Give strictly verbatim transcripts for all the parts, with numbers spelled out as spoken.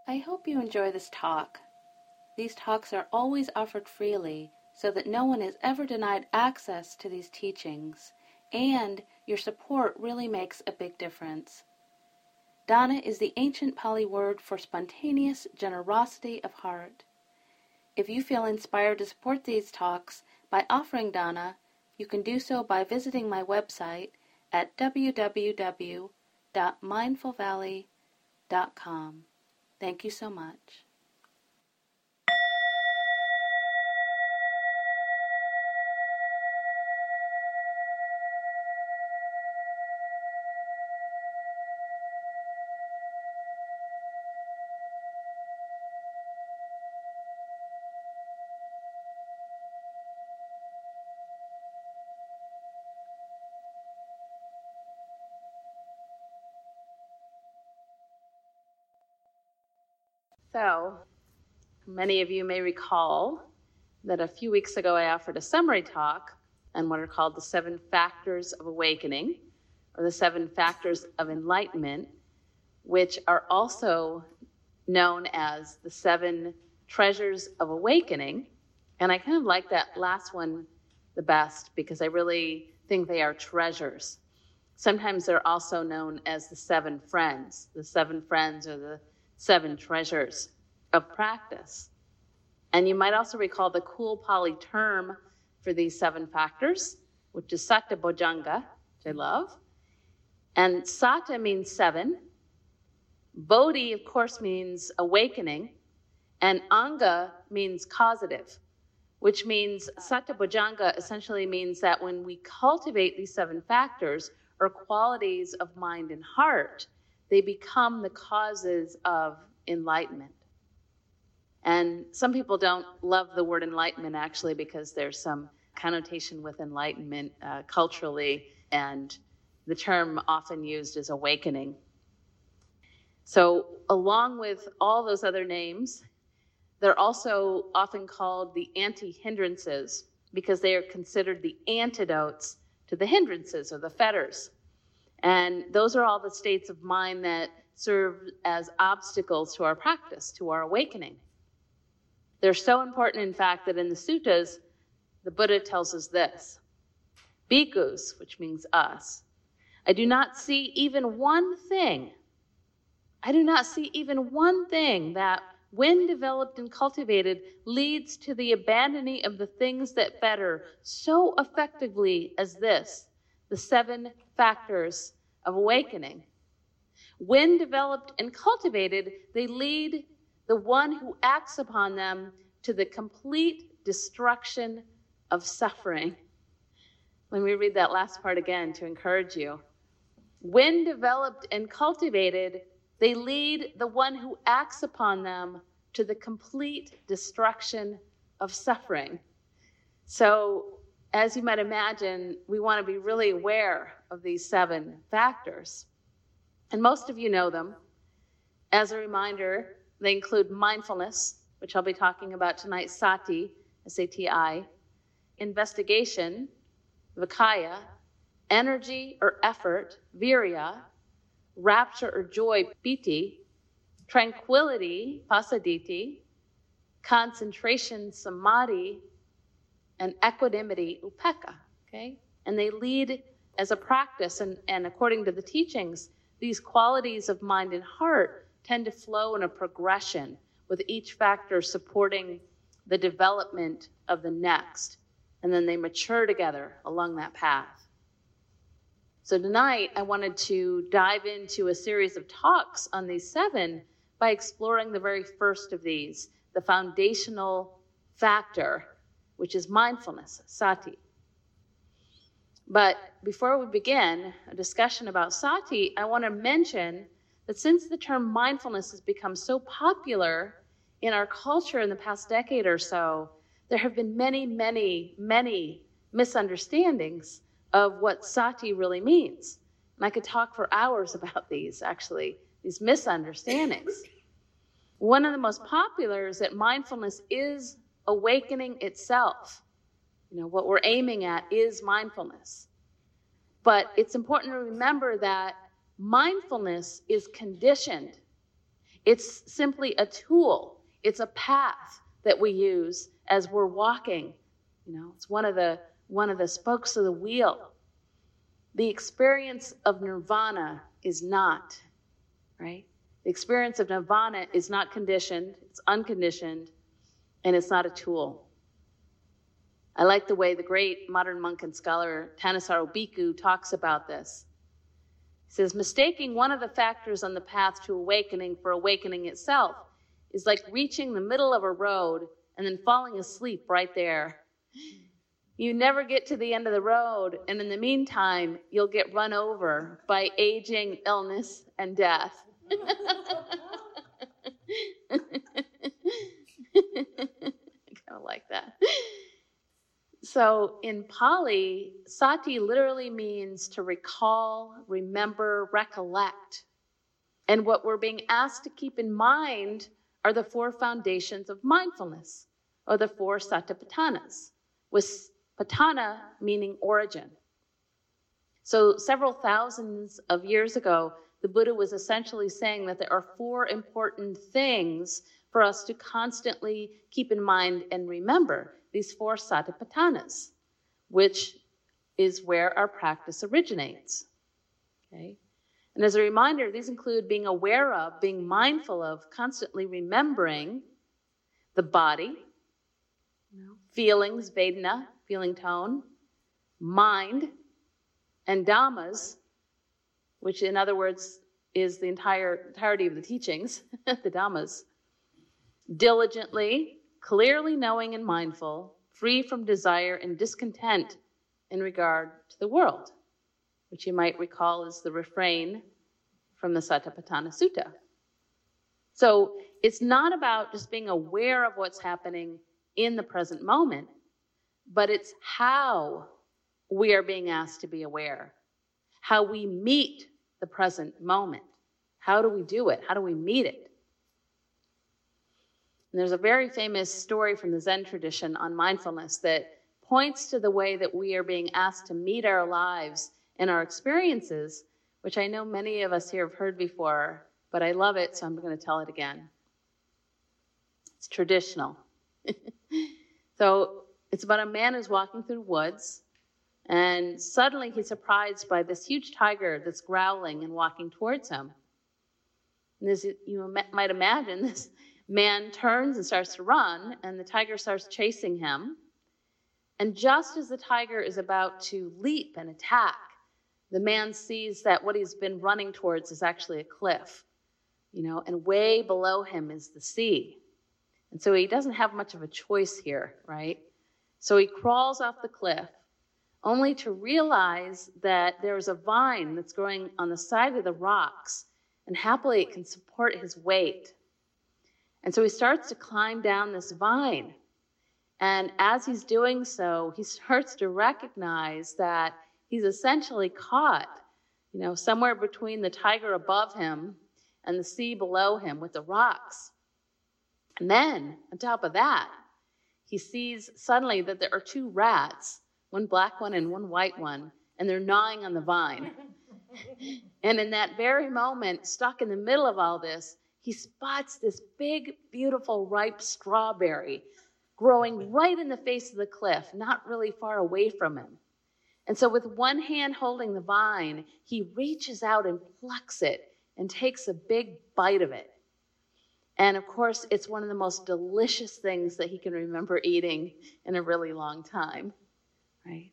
I hope you enjoy this talk. These talks are always offered freely so that no one is ever denied access to these teachings, and your support really makes a big difference. Dana is the ancient Pali word for spontaneous generosity of heart. If you feel inspired to support these talks by offering dana, you can do so by visiting my website at w w w dot mindful valley dot com. Thank you so much. So, many of you may recall that a few weeks ago I offered a summary talk on what are called the seven factors of awakening, or the seven factors of enlightenment, which are also known as the seven treasures of awakening. And I kind of like that last one the best because I really think they are treasures. Sometimes they're also known as the seven friends. The seven friends or the seven treasures of practice. And you might also recall the cool Pali term for these seven factors, which is Sata Bojjhanga, which I love. And Sata means seven. Bodhi, of course, means awakening. And Anga means causative, which means Sata Bojjhanga essentially means that when we cultivate these seven factors or qualities of mind and heart, they become the causes of enlightenment. And some people don't love the word enlightenment actually because there's some connotation with enlightenment uh, culturally, and the term often used is awakening. So along with all those other names, they're also often called the anti-hindrances because they are considered the antidotes to the hindrances or the fetters. And those are all the states of mind that serve as obstacles to our practice, to our awakening. They're so important, in fact, that in the suttas, the Buddha tells us this: Bhikkhus, which means us, I do not see even one thing, I do not see even one thing that, when developed and cultivated, leads to the abandoning of the things that better so effectively as this, the seven factors of awakening. When developed and cultivated, they lead the one who acts upon them to the complete destruction of suffering. Let me read that last part again to encourage you. When developed and cultivated, they lead the one who acts upon them to the complete destruction of suffering. So, as you might imagine, we want to be really aware of these seven factors. And most of you know them. As a reminder, they include mindfulness, which I'll be talking about tonight, sati, S A T I, investigation, vikaya, energy or effort, virya, rapture or joy, piti, tranquility, passadditi, concentration, samadhi, and equanimity, upekkha, okay? And they lead as a practice, and, and according to the teachings, these qualities of mind and heart tend to flow in a progression, with each factor supporting the development of the next, and then they mature together along that path. So tonight, I wanted to dive into a series of talks on these seven by exploring the very first of these, the foundational factor, which is mindfulness, sati. But before we begin a discussion about sati, I want to mention that since the term mindfulness has become so popular in our culture in the past decade or so, there have been many, many, many misunderstandings of what sati really means. And I could talk for hours about these, actually, these misunderstandings. One of the most popular is that mindfulness is awakening itself. You know, what we're aiming at is mindfulness. But it's important to remember that mindfulness is conditioned. It's simply a tool. It's a path that we use as we're walking. You know, it's one of the one of the spokes of the wheel. The experience of nirvana is not, right? The experience of nirvana is not conditioned, it's unconditioned, and it's not a tool. I like the way the great modern monk and scholar Thanissaro Bhikkhu talks about this. He says, mistaking one of the factors on the path to awakening for awakening itself is like reaching the middle of a road and then falling asleep right there. You never get to the end of the road, and in the meantime, you'll get run over by aging, illness, and death. I kind of like that. So in Pali, sati literally means to recall, remember, recollect. And what we're being asked to keep in mind are the four foundations of mindfulness, or the four satipatthanas, with patthana meaning origin. So several thousands of years ago, the Buddha was essentially saying that there are four important things for us to constantly keep in mind and remember, these four satipatthanas, which is where our practice originates. Okay? And as a reminder, these include being aware of, being mindful of, constantly remembering the body, you know, feelings, vedana, feeling tone, mind, and dhammas, which in other words is the entire entirety of the teachings, the dhammas, diligently, clearly knowing and mindful, free from desire and discontent in regard to the world, which you might recall is the refrain from the Satipatthana Sutta. So it's not about just being aware of what's happening in the present moment, but it's how we are being asked to be aware, how we meet the present moment. How do we do it? How do we meet it? And there's a very famous story from the Zen tradition on mindfulness that points to the way that we are being asked to meet our lives and our experiences, which I know many of us here have heard before, but I love it, so I'm going to tell it again. It's traditional. So it's about a man who's walking through the woods, and suddenly he's surprised by this huge tiger that's growling and walking towards him. And as you might imagine, this man turns and starts to run, and the tiger starts chasing him. And just as the tiger is about to leap and attack, the man sees that what he's been running towards is actually a cliff, you know, and way below him is the sea. And so he doesn't have much of a choice here, right? So he crawls off the cliff, only to realize that there's a vine that's growing on the side of the rocks, and happily it can support his weight. And so he starts to climb down this vine. And as he's doing so, he starts to recognize that he's essentially caught, you know, somewhere between the tiger above him and the sea below him with the rocks. And then, on top of that, he sees suddenly that there are two rats, one black one and one white one, and they're gnawing on the vine. And in that very moment, stuck in the middle of all this, he spots this big, beautiful, ripe strawberry growing right in the face of the cliff, not really far away from him. And so with one hand holding the vine, he reaches out and plucks it and takes a big bite of it. And of course, it's one of the most delicious things that he can remember eating in a really long time, right?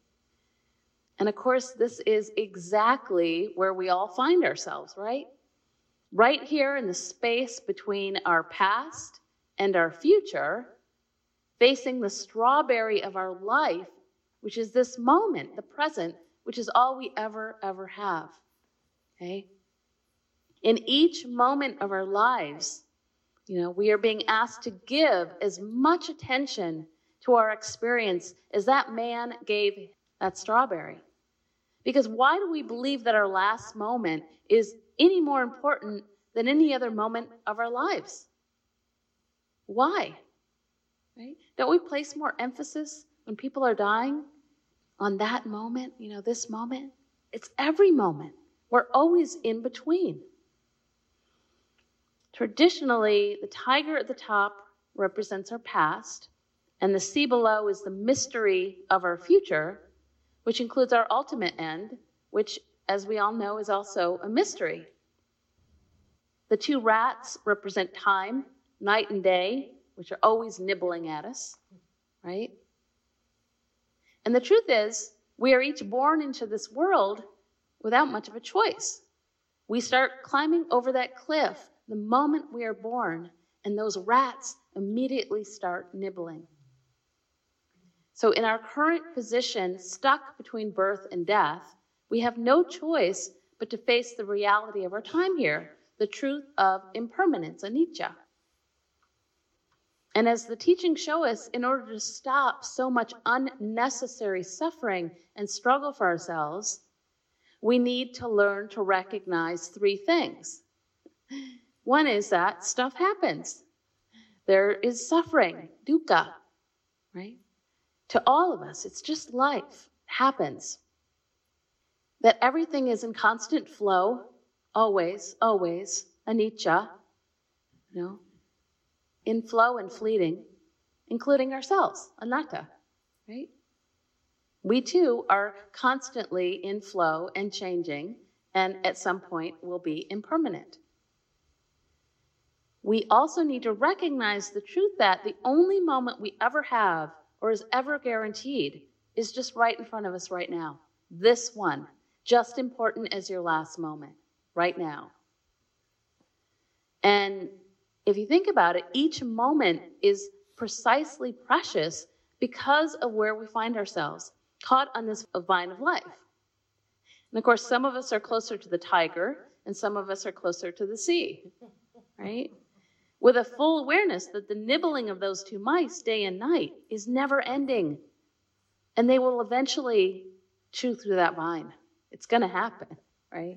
And of course, this is exactly where we all find ourselves, right? Right here in the space between our past and our future, facing the strawberry of our life, which is this moment, the present, which is all we ever, ever have, okay? In each moment of our lives, you know, we are being asked to give as much attention to our experience as that man gave that strawberry. Because why do we believe that our last moment is any more important than any other moment of our lives? Why? Right? Don't we place more emphasis when people are dying on that moment, you know, this moment? It's every moment. We're always in between. Traditionally, the tiger at the top represents our past, and the sea below is the mystery of our future, which includes our ultimate end, which, as we all know, is also a mystery. The two rats represent time, night and day, which are always nibbling at us, right? And the truth is, we are each born into this world without much of a choice. We start climbing over that cliff the moment we are born, and those rats immediately start nibbling. So in our current position, stuck between birth and death, we have no choice but to face the reality of our time here, the truth of impermanence, anicca. And as the teachings show us, in order to stop so much unnecessary suffering and struggle for ourselves, we need to learn to recognize three things. One is that stuff happens. There is suffering, dukkha, right? To all of us, it's just life. It happens. That everything is in constant flow, always, always, anicca, you know, in flow and fleeting, including ourselves, anatta, right? We too are constantly in flow and changing, and at some point will be impermanent. We also need to recognize the truth that the only moment we ever have or is ever guaranteed is just right in front of us right now. This one, just important as your last moment, right now. And if you think about it, each moment is precisely precious because of where we find ourselves, caught on this vine of life. And of course, some of us are closer to the tiger, and some of us are closer to the sea, right? With a full awareness that the nibbling of those two mice day and night is never ending. And they will eventually chew through that vine. It's going to happen, right?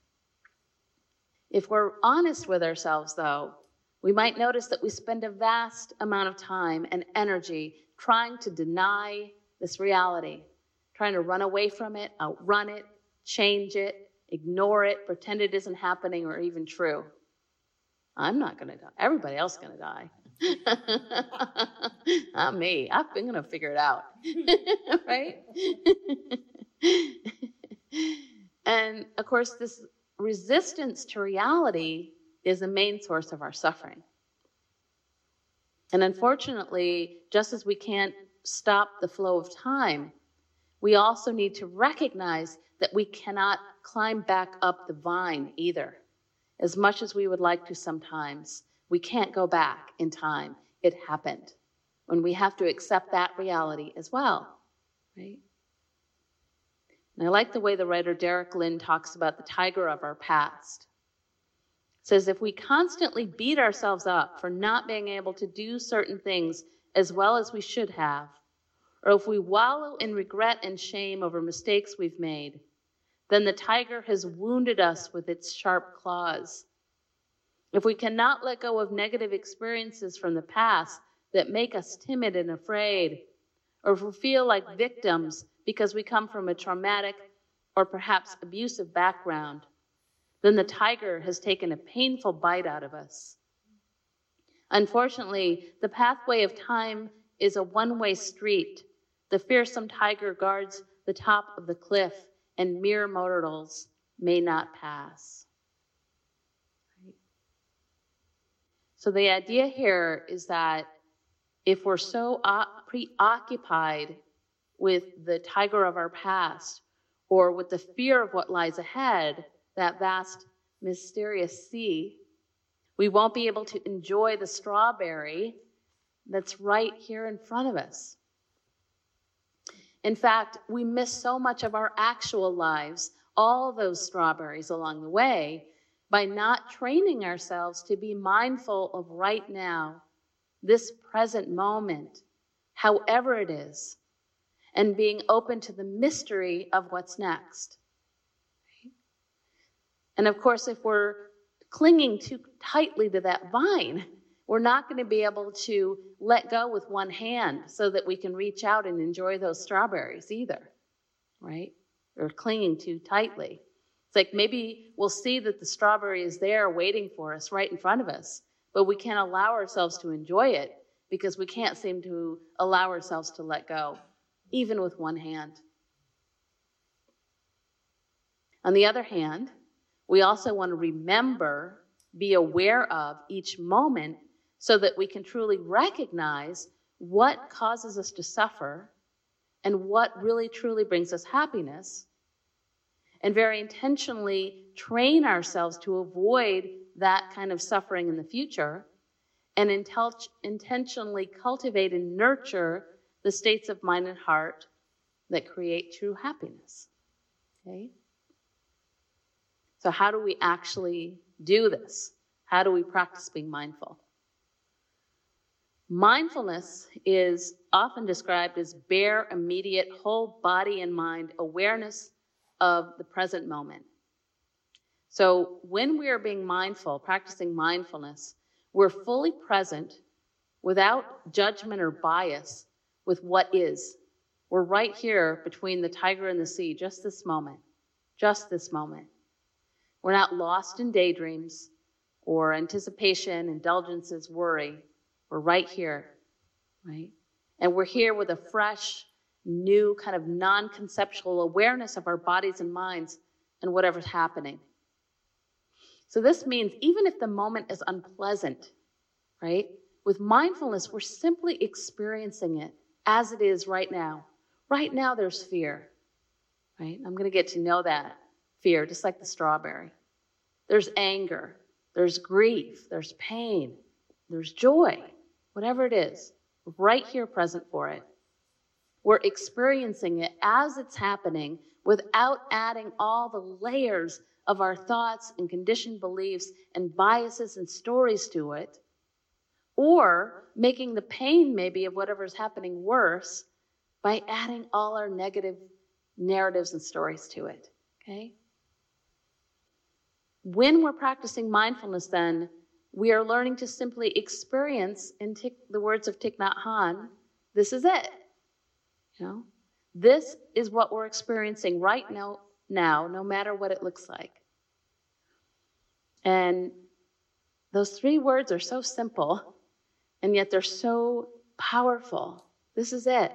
If we're honest with ourselves, though, we might notice that we spend a vast amount of time and energy trying to deny this reality, trying to run away from it, outrun it, change it, ignore it, pretend it isn't happening or even true. I'm not going to die. Everybody else is going to die. Not me. I'm going to figure it out. Right? And of course, this resistance to reality is the main source of our suffering. And unfortunately, just as we can't stop the flow of time, we also need to recognize that we cannot climb back up the vine either. As much as we would like to sometimes, we can't go back in time. It happened. When we have to accept that reality as well, right? And I like the way the writer Derek Lin talks about the tiger of our past. It says, if we constantly beat ourselves up for not being able to do certain things as well as we should have, or if we wallow in regret and shame over mistakes we've made, then the tiger has wounded us with its sharp claws. If we cannot let go of negative experiences from the past that make us timid and afraid, or if we feel like victims because we come from a traumatic or perhaps abusive background, then the tiger has taken a painful bite out of us. Unfortunately, the pathway of time is a one-way street. The fearsome tiger guards the top of the cliff, and mere mortals may not pass. Right? So the idea here is that if we're so preoccupied with the tiger of our past, or with the fear of what lies ahead, that vast, mysterious sea, we won't be able to enjoy the strawberry that's right here in front of us. In fact, we miss so much of our actual lives, all those strawberries along the way, by not training ourselves to be mindful of right now, this present moment, however it is, and being open to the mystery of what's next. And of course, if we're clinging too tightly to that vine, we're not going to be able to let go with one hand so that we can reach out and enjoy those strawberries either, right? We're clinging too tightly. It's like maybe we'll see that the strawberry is there waiting for us right in front of us, but we can't allow ourselves to enjoy it because we can't seem to allow ourselves to let go, even with one hand. On the other hand, we also want to remember, be aware of each moment so that we can truly recognize what causes us to suffer and what really truly brings us happiness, and very intentionally train ourselves to avoid that kind of suffering in the future, and intel- intentionally cultivate and nurture the states of mind and heart that create true happiness. Okay? So how do we actually do this? How do we practice being mindful? Mindfulness is often described as bare, immediate, whole body and mind awareness of the present moment. So when we are being mindful, practicing mindfulness, we're fully present without judgment or bias with what is. We're right here between the tiger and the sea, just this moment, just this moment. We're not lost in daydreams or anticipation, indulgences, worry. We're right here, right? And we're here with a fresh, new kind of non-conceptual awareness of our bodies and minds and whatever's happening. So this means even if the moment is unpleasant, right? With mindfulness, we're simply experiencing it as it is right now. Right now there's fear, right? I'm going to get to know that fear, just like the strawberry. There's anger, there's grief, there's pain, there's joy, whatever it is, right here present for it. We're experiencing it as it's happening without adding all the layers of our thoughts and conditioned beliefs and biases and stories to it, or making the pain maybe of whatever's happening worse by adding all our negative narratives and stories to it, okay? When we're practicing mindfulness, then, we are learning to simply experience, in Thich, the words of Thich Nhat Hanh, this is it. You know, this is what we're experiencing right now, now, no matter what it looks like. And those three words are so simple, and yet they're so powerful. This is it.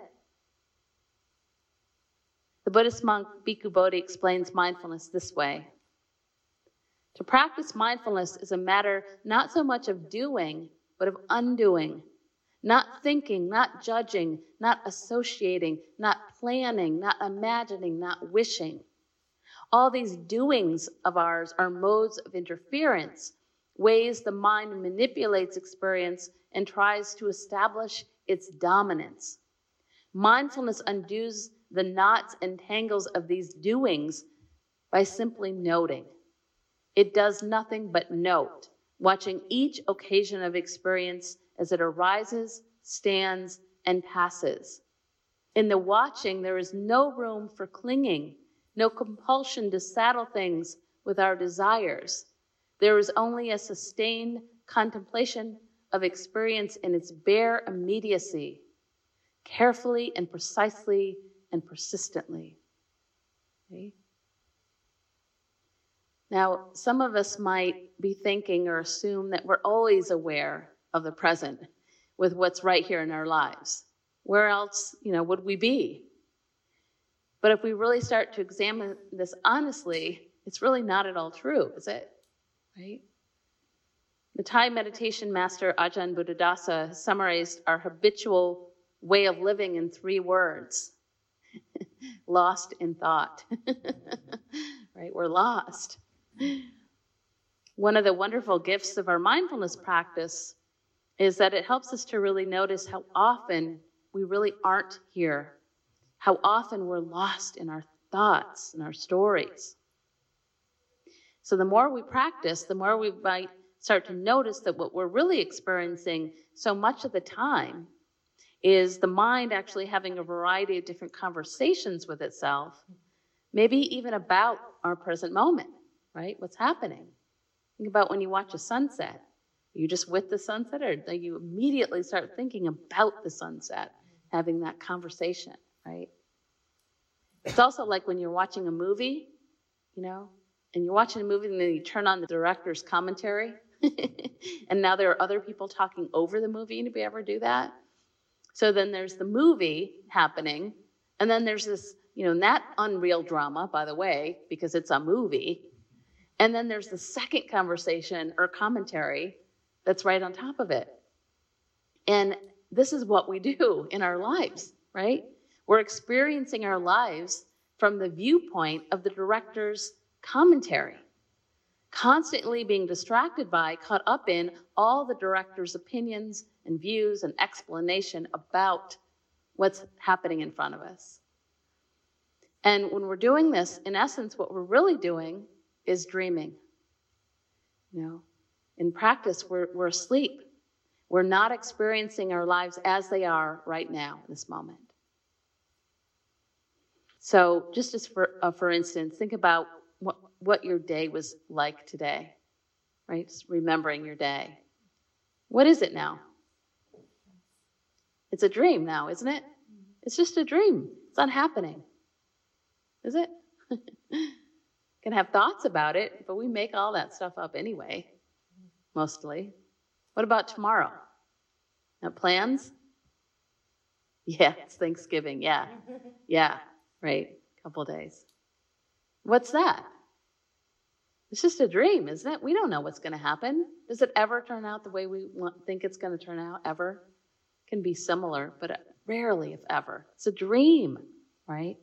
The Buddhist monk Bhikkhu Bodhi explains mindfulness this way. To practice mindfulness is a matter not so much of doing, but of undoing. Not thinking, not judging, not associating, not planning, not imagining, not wishing. All these doings of ours are modes of interference, ways the mind manipulates experience and tries to establish its dominance. Mindfulness undoes the knots and tangles of these doings by simply noting. It does nothing but note, watching each occasion of experience as it arises, stands, and passes. In the watching, there is no room for clinging, no compulsion to saddle things with our desires. There is only a sustained contemplation of experience in its bare immediacy, carefully and precisely and persistently. Okay? Now, some of us might be thinking or assume that we're always aware of the present with what's right here in our lives. Where else, you know, would we be? But if we really start to examine this honestly, it's really not at all true, is it? Right? The Thai meditation master Ajahn Buddhadasa summarized our habitual way of living in three words. Lost in thought. Right? We're lost. One of the wonderful gifts of our mindfulness practice is that it helps us to really notice how often we really aren't here, how often we're lost in our thoughts and our stories. So the more we practice, the more we might start to notice that what we're really experiencing so much of the time is the mind actually having a variety of different conversations with itself, maybe even about our present moment. Right? What's happening? Think about when you watch a sunset. Are you just with the sunset, or do you immediately start thinking about the sunset, having that conversation, right? It's also like when you're watching a movie, you know, and you're watching a movie and then you turn on the director's commentary and now there are other people talking over the movie. Anybody ever do that? So then there's the movie happening, and then there's this, you know, not unreal drama, by the way, because it's a movie. And then there's the second conversation or commentary that's right on top of it. And this is what we do in our lives, right? We're experiencing our lives from the viewpoint of the director's commentary, constantly being distracted by, caught up in all the director's opinions and views and explanation about what's happening in front of us. And when we're doing this, in essence, what we're really doing is dreaming. You know, in practice, we're, we're asleep. We're not experiencing our lives as they are right now, in this moment. So just as for, uh, for instance, think about what, what your day was like today, right? Just remembering your day. What is it now? It's a dream now, isn't it? It's just a dream. It's not happening. Is it? Can have thoughts about it, but we make all that stuff up anyway, mostly. What about tomorrow? Now, plans? Yeah, it's Thanksgiving. Yeah. Yeah, right. A couple days. What's that? It's just a dream, isn't it? We don't know what's going to happen. Does it ever turn out the way we want, think it's going to turn out? Ever? It can be similar, but rarely, if ever. It's a dream, right?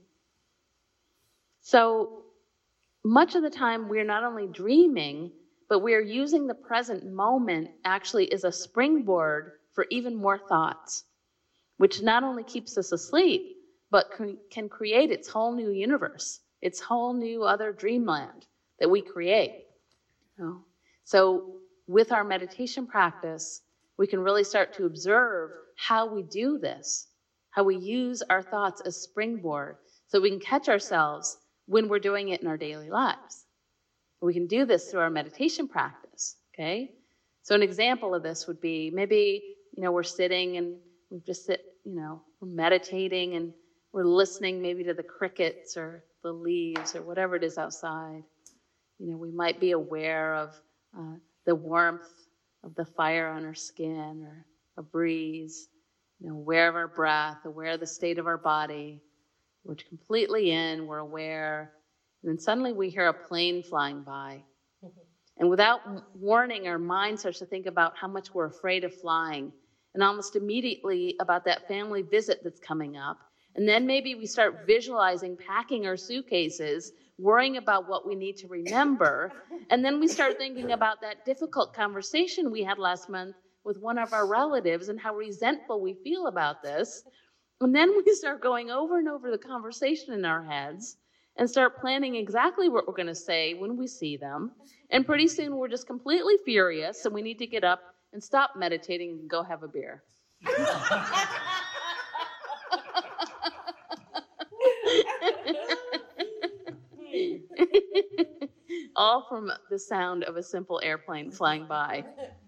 So much of the time, we're not only dreaming, but we're using the present moment actually as a springboard for even more thoughts, which not only keeps us asleep, but can create its whole new universe, its whole new other dreamland that we create. You know? So with our meditation practice, we can really start to observe how we do this, how we use our thoughts as springboard so we can catch ourselves when we're doing it in our daily lives. We can do this through our meditation practice, okay? So an example of this would be maybe, you know, we're sitting and we just sit, you know, we're meditating and we're listening maybe to the crickets or the leaves or whatever it is outside. You know, we might be aware of uh, the warmth of the fire on our skin or a breeze, you know, aware of our breath, aware of the state of our body. We're completely in, we're aware, and then suddenly we hear a plane flying by. And without warning, our mind starts to think about how much we're afraid of flying, and almost immediately about that family visit that's coming up. And then maybe we start visualizing packing our suitcases, worrying about what we need to remember, and then we start thinking about that difficult conversation we had last month with one of our relatives and how resentful we feel about this. And then we start going over and over the conversation in our heads and start planning exactly what we're going to say when we see them. And pretty soon we're just completely furious and we need to get up and stop meditating and go have a beer. All from the sound of a simple airplane flying by.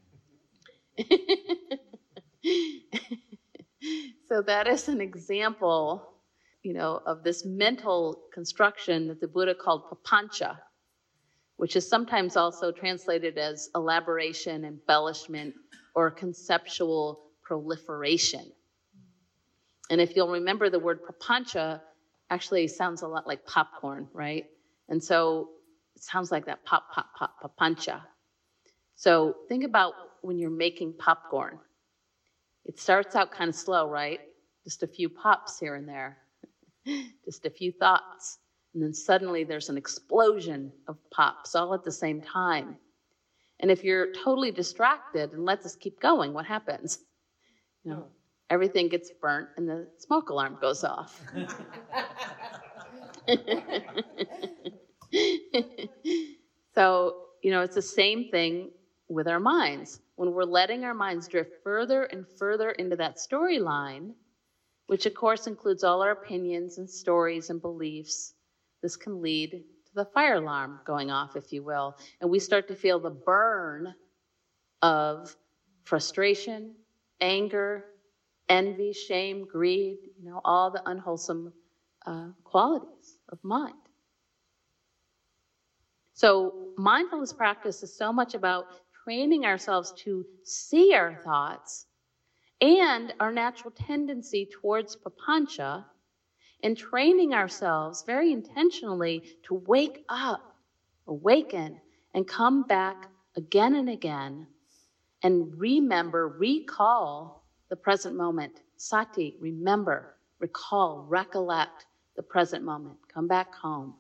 So that is an example, you know, of this mental construction that the Buddha called papancha, which is sometimes also translated as elaboration, embellishment, or conceptual proliferation. And if you'll remember, the word papancha actually sounds a lot like popcorn, right? And so it sounds like that pop, pop, pop, papancha. So think about when you're making popcorn. It starts out kind of slow, right? Just a few pops here and there, just a few thoughts. And then suddenly there's an explosion of pops all at the same time. And if you're totally distracted and let this keep going, what happens? You know, everything gets burnt and the smoke alarm goes off. So, you know, it's the same thing with our minds. When we're letting our minds drift further and further into that storyline, which of course includes all our opinions and stories and beliefs, this can lead to the fire alarm going off, if you will. And we start to feel the burn of frustration, anger, envy, shame, greed, you know, all the unwholesome uh, qualities of mind. So mindfulness practice is so much about training ourselves to see our thoughts and our natural tendency towards papancha, and training ourselves very intentionally to wake up, awaken, and come back again and again and remember, recall the present moment. Sati, remember, recall, recollect the present moment. Come back home.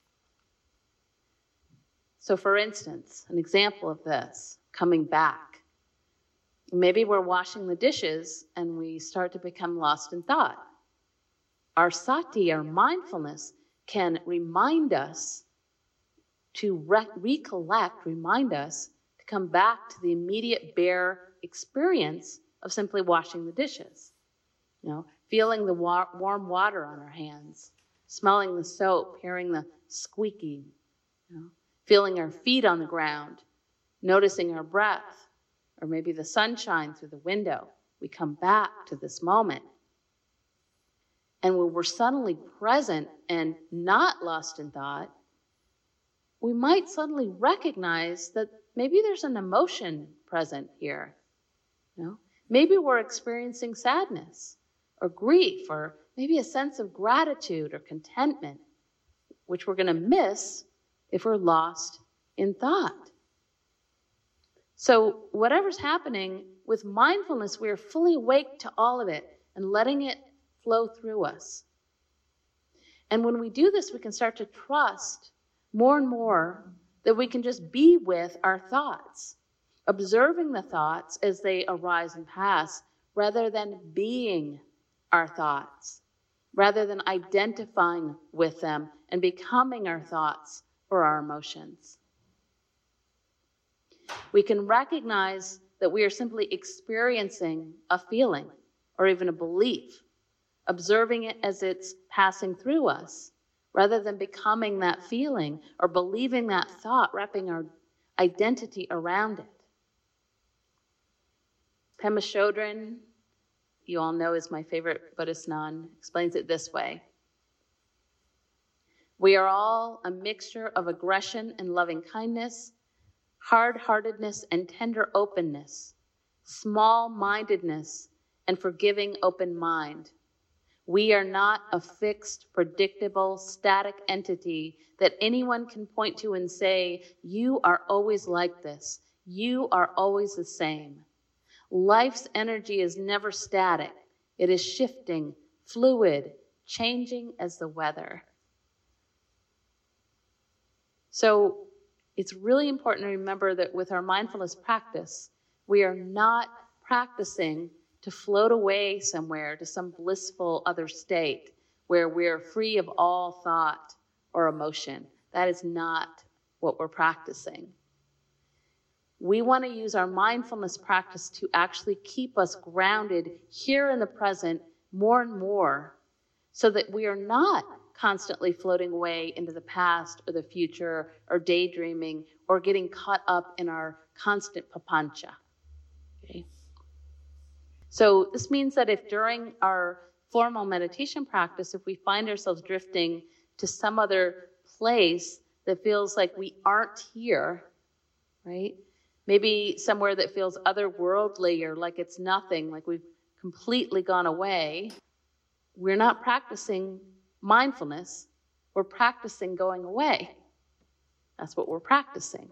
So for instance, an example of this, coming back. Maybe we're washing the dishes and we start to become lost in thought. Our sati, our mindfulness, can remind us to re- recollect, remind us to come back to the immediate bare experience of simply washing the dishes. You know, feeling the wa- warm water on our hands, smelling the soap, hearing the squeaking, you know, feeling our feet on the ground, noticing our breath, or maybe the sunshine through the window. We come back to this moment. And when we're suddenly present and not lost in thought, we might suddenly recognize that maybe there's an emotion present here. You know? Maybe we're experiencing sadness or grief or maybe a sense of gratitude or contentment, which we're going to miss if we're lost in thought. So whatever's happening with mindfulness, we are fully awake to all of it and letting it flow through us. And when we do this, we can start to trust more and more that we can just be with our thoughts, observing the thoughts as they arise and pass, rather than being our thoughts, rather than identifying with them and becoming our thoughts or our emotions. We can recognize that we are simply experiencing a feeling or even a belief, observing it as it's passing through us, rather than becoming that feeling or believing that thought, wrapping our identity around it. Pema Chodron, you all know is my favorite Buddhist nun, explains it this way. We are all a mixture of aggression and loving kindness, hard-heartedness and tender openness, small-mindedness and forgiving open mind. We are not a fixed, predictable, static entity that anyone can point to and say, you are always like this. You are always the same. Life's energy is never static. It is shifting, fluid, changing as the weather. So it's really important to remember that with our mindfulness practice, we are not practicing to float away somewhere to some blissful other state where we're free of all thought or emotion. That is not what we're practicing. We want to use our mindfulness practice to actually keep us grounded here in the present more and more, so that we are not constantly floating away into the past or the future or daydreaming or getting caught up in our constant papancha. Okay? So this means that if during our formal meditation practice, if we find ourselves drifting to some other place that feels like we aren't here, right? Maybe somewhere that feels otherworldly or like it's nothing, like we've completely gone away, we're not practicing mindfulness, we're practicing going away. That's what we're practicing.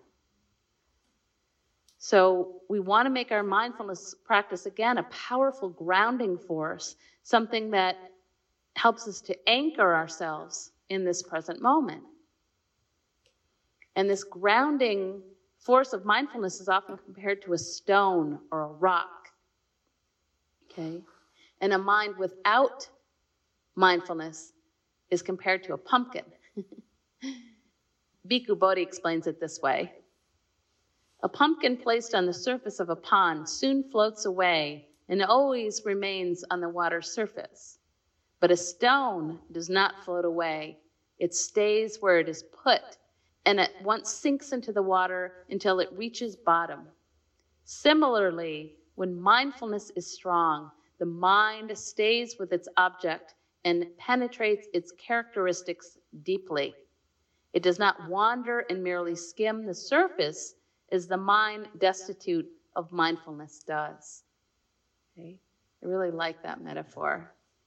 So we want to make our mindfulness practice, again, a powerful grounding force, something that helps us to anchor ourselves in this present moment. And this grounding force of mindfulness is often compared to a stone or a rock. Okay? And a mind without mindfulness is compared to a pumpkin. Bhikkhu Bodhi explains it this way. A pumpkin placed on the surface of a pond soon floats away and always remains on the water's surface. But a stone does not float away. It stays where it is put, and at once sinks into the water until it reaches bottom. Similarly, when mindfulness is strong, the mind stays with its object and penetrates its characteristics deeply. It does not wander and merely skim the surface as the mind destitute of mindfulness does. Okay? I really like that metaphor.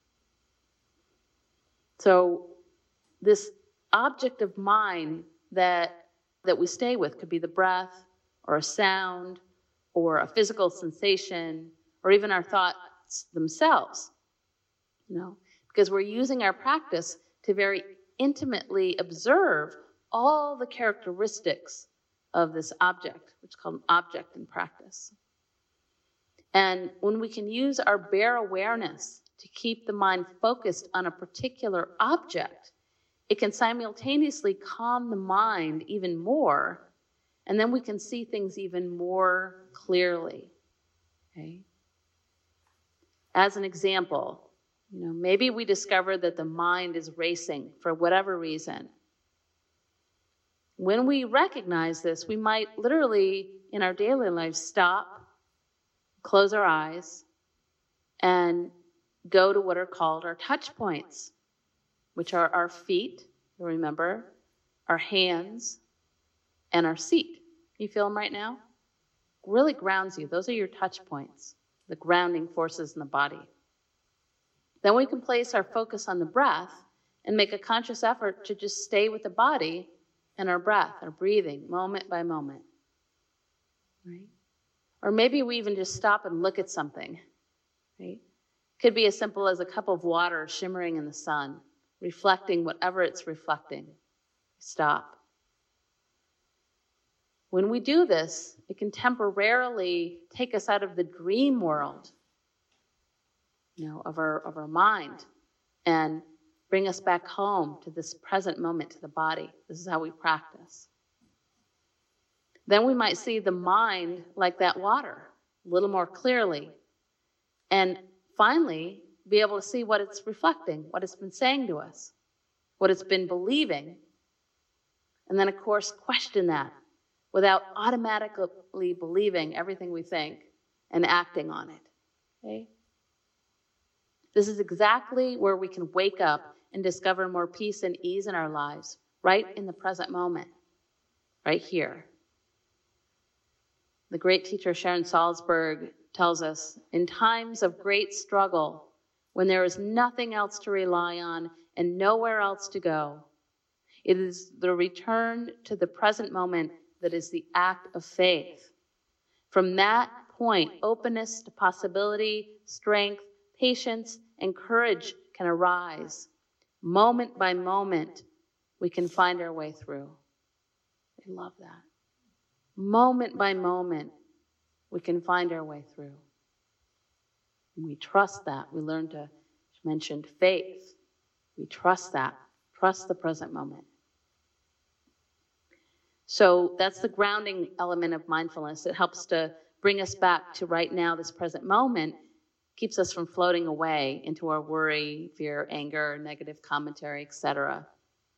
So this object of mind that, that we stay with could be the breath or a sound or a physical sensation or even our thoughts themselves. You know, because we're using our practice to very intimately observe all the characteristics of this object, which is called an object in practice. And when we can use our bare awareness to keep the mind focused on a particular object, it can simultaneously calm the mind even more, and then we can see things even more clearly. Okay? As an example, you know, maybe we discover that the mind is racing for whatever reason. When we recognize this, we might literally, in our daily lives, stop, close our eyes, and go to what are called our touch points, which are our feet, you remember, our hands, and our seat. You feel them right now? Really grounds you. Those are your touch points, the grounding forces in the body. Then we can place our focus on the breath and make a conscious effort to just stay with the body and our breath, our breathing, moment by moment. Right? Or maybe we even just stop and look at something. Right? Could be as simple as a cup of water shimmering in the sun, reflecting whatever it's reflecting. Stop. When we do this, it can temporarily take us out of the dream world, you know, of our of our mind, and bring us back home to this present moment, to the body. This is how we practice. Then we might see the mind like that water a little more clearly, and finally be able to see what it's reflecting, what it's been saying to us, what it's been believing, and then, of course, question that without automatically believing everything we think and acting on it. Okay? This is exactly where we can wake up and discover more peace and ease in our lives, right in the present moment, right here. The great teacher Sharon Salzberg tells us, in times of great struggle, when there is nothing else to rely on and nowhere else to go, it is the return to the present moment that is the act of faith. From that point, openness to possibility, strength, patience, and courage can arise. Moment by moment, we can find our way through. I love that. Moment by moment, we can find our way through. And we trust that. We learn to mention faith. We trust that. Trust the present moment. So that's the grounding element of mindfulness. It helps to bring us back to right now, this present moment, keeps us from floating away into our worry, fear, anger, negative commentary, et cetera.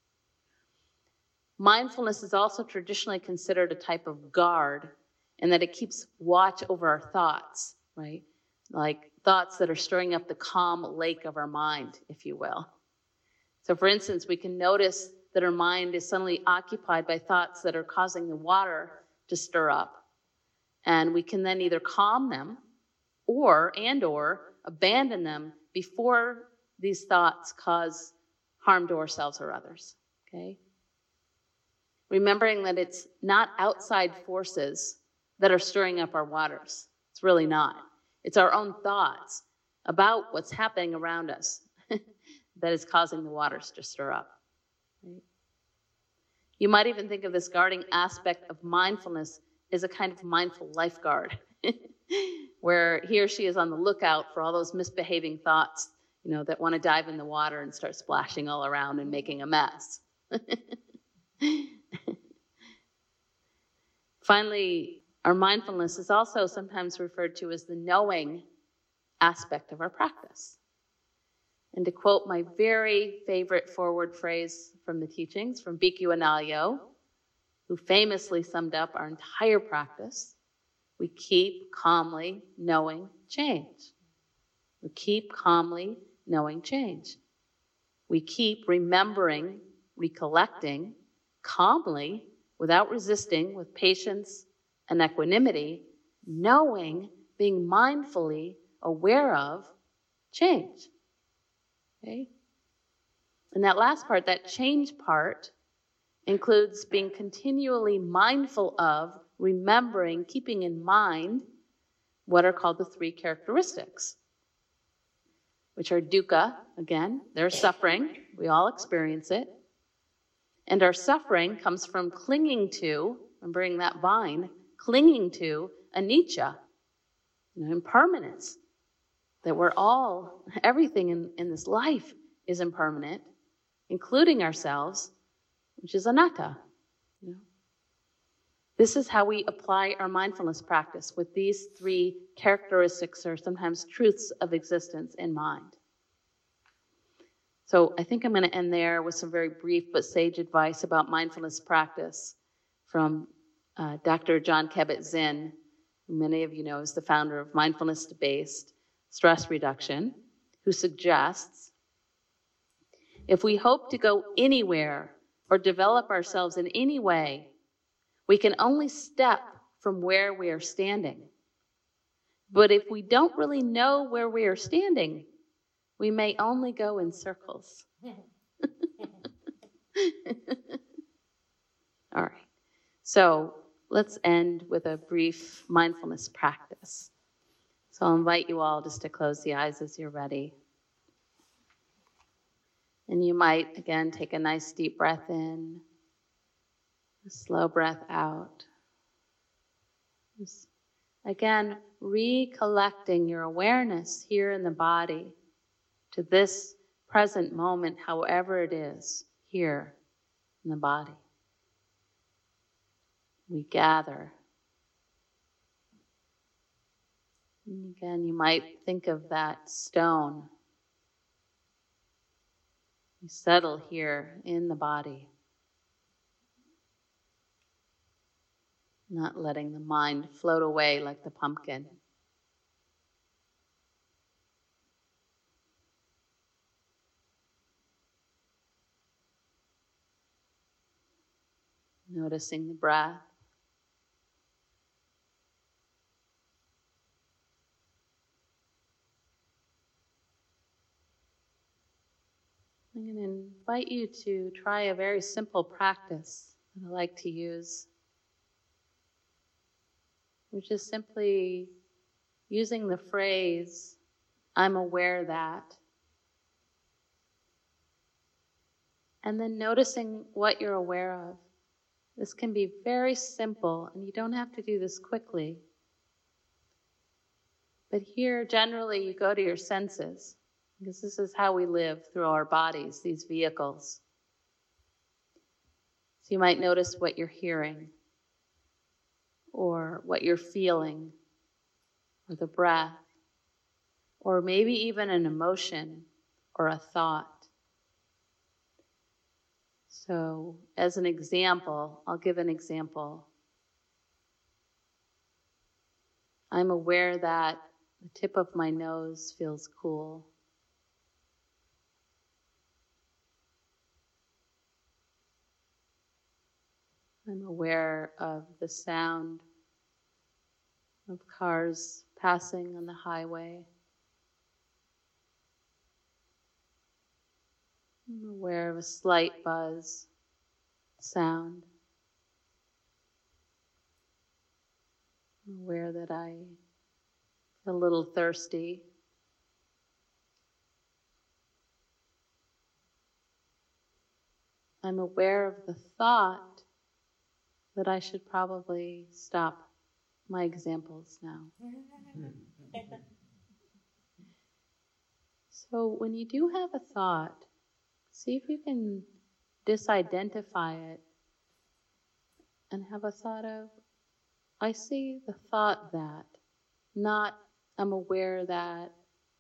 Mindfulness is also traditionally considered a type of guard in that it keeps watch over our thoughts, right? Like thoughts that are stirring up the calm lake of our mind, if you will. So for instance, we can notice that our mind is suddenly occupied by thoughts that are causing the water to stir up. And we can then either calm them or, and or, abandon them before these thoughts cause harm to ourselves or others, okay? Remembering that it's not outside forces that are stirring up our waters. It's really not. It's our own thoughts about what's happening around us that is causing the waters to stir up. Right? You might even think of this guarding aspect of mindfulness as a kind of mindful lifeguard, where he or she is on the lookout for all those misbehaving thoughts, you know, that want to dive in the water and start splashing all around and making a mess. Finally, our mindfulness is also sometimes referred to as the knowing aspect of our practice. And to quote my very favorite forward phrase from the teachings from Bhikkhu Analayo, who famously summed up our entire practice, we keep calmly knowing change. We keep calmly knowing change. We keep remembering, recollecting, calmly, without resisting, with patience and equanimity, knowing, being mindfully aware of change. Okay? And that last part, that change part, includes being continually mindful of, remembering, keeping in mind what are called the three characteristics, which are dukkha, again, they're suffering. We all experience it. And our suffering comes from clinging to, remembering that vine, clinging to anicca, you know, impermanence. That we're all, everything in, in this life is impermanent, including ourselves, which is anatta. You know? This is how we apply our mindfulness practice, with these three characteristics, or sometimes truths of existence, in mind. So I think I'm going to end there with some very brief but sage advice about mindfulness practice from uh, Doctor Jon Kabat-Zinn, who many of you know is the founder of mindfulness-based stress reduction, who suggests, if we hope to go anywhere or develop ourselves in any way, we can only step from where we are standing. But if we don't really know where we are standing, we may only go in circles. All right. So let's end with a brief mindfulness practice. So I'll invite you all just to close the eyes as you're ready. And you might, again, take a nice deep breath in, a slow breath out. Just, again, recollecting your awareness here in the body to this present moment, however it is, here in the body. We gather. And again, you might think of that stone. We settle here in the body, not letting the mind float away like the pumpkin. Noticing the breath. I'm going to invite you to try a very simple practice that I like to use, which is simply using the phrase, I'm aware that, and then noticing what you're aware of. This can be very simple, and you don't have to do this quickly. But here, generally, you go to your senses, because this is how we live through our bodies, these vehicles. So you might notice what you're hearing, or what you're feeling, or the breath, or maybe even an emotion or a thought. So, as an example, I'll give an example. I'm aware that the tip of my nose feels cool. I'm aware of the sound of cars passing on the highway. I'm aware of a slight buzz sound. I'm aware that I feel a little thirsty. I'm aware of the thought that I should probably stop my examples now. So when you do have a thought, see if you can disidentify it and have a thought of, I see the thought that, not I'm aware that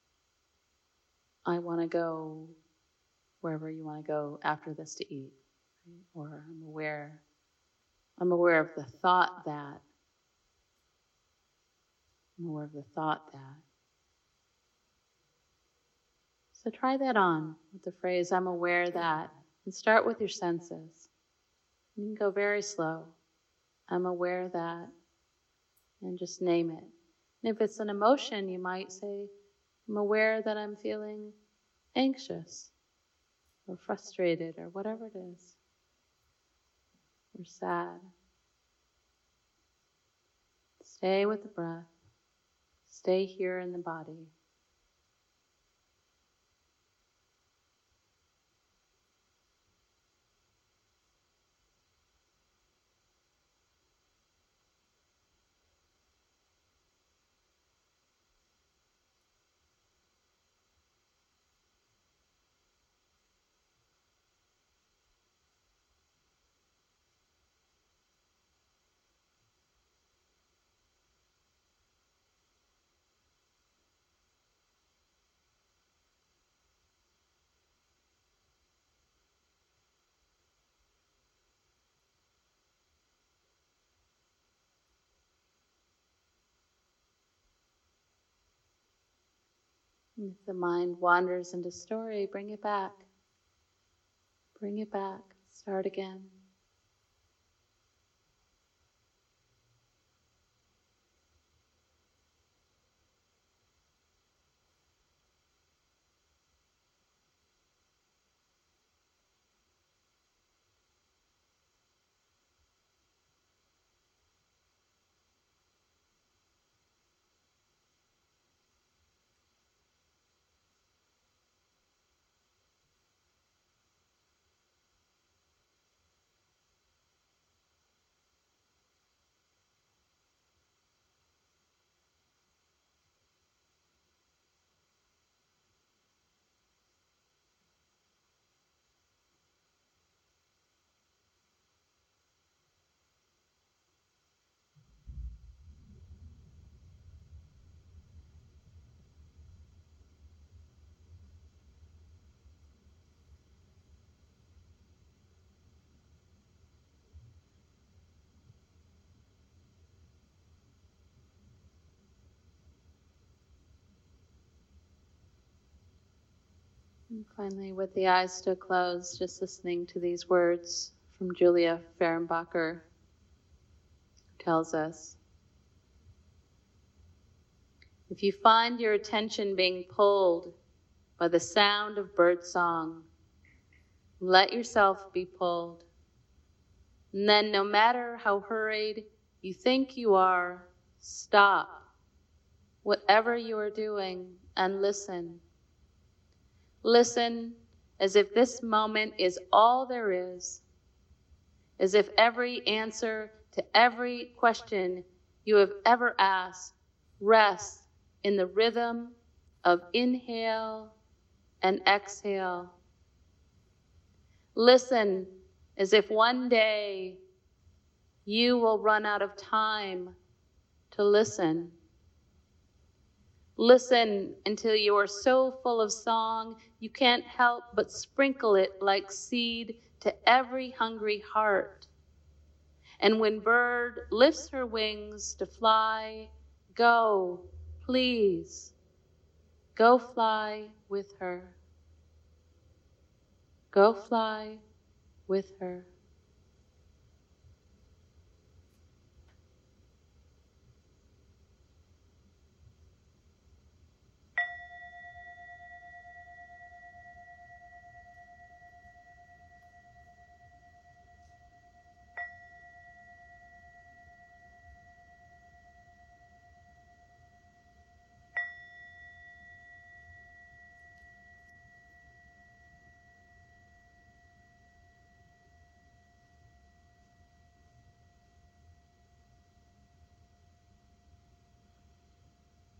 I want to go wherever you want to go after this to eat, right? Or I'm aware, I'm aware of the thought that, I'm aware of the thought that. So try that on with the phrase, I'm aware that, and start with your senses. You can go very slow. I'm aware that, and just name it. And if it's an emotion, you might say, I'm aware that I'm feeling anxious or frustrated or whatever it is, or sad. Stay with the breath. Stay here in the body. If the mind wanders into story, bring it back. Bring it back. Start again. And finally, with the eyes still closed, just listening to these words from Julia Fehrenbacher, who tells us, if you find your attention being pulled by the sound of bird song, let yourself be pulled. And then, no matter how hurried you think you are, stop whatever you are doing and listen. Listen as if this moment is all there is, as if every answer to every question you have ever asked rests in the rhythm of inhale and exhale. Listen as if one day you will run out of time to listen. Listen until you are so full of song you can't help but sprinkle it like seed to every hungry heart. And when bird lifts her wings to fly, go, please, go fly with her. Go fly with her.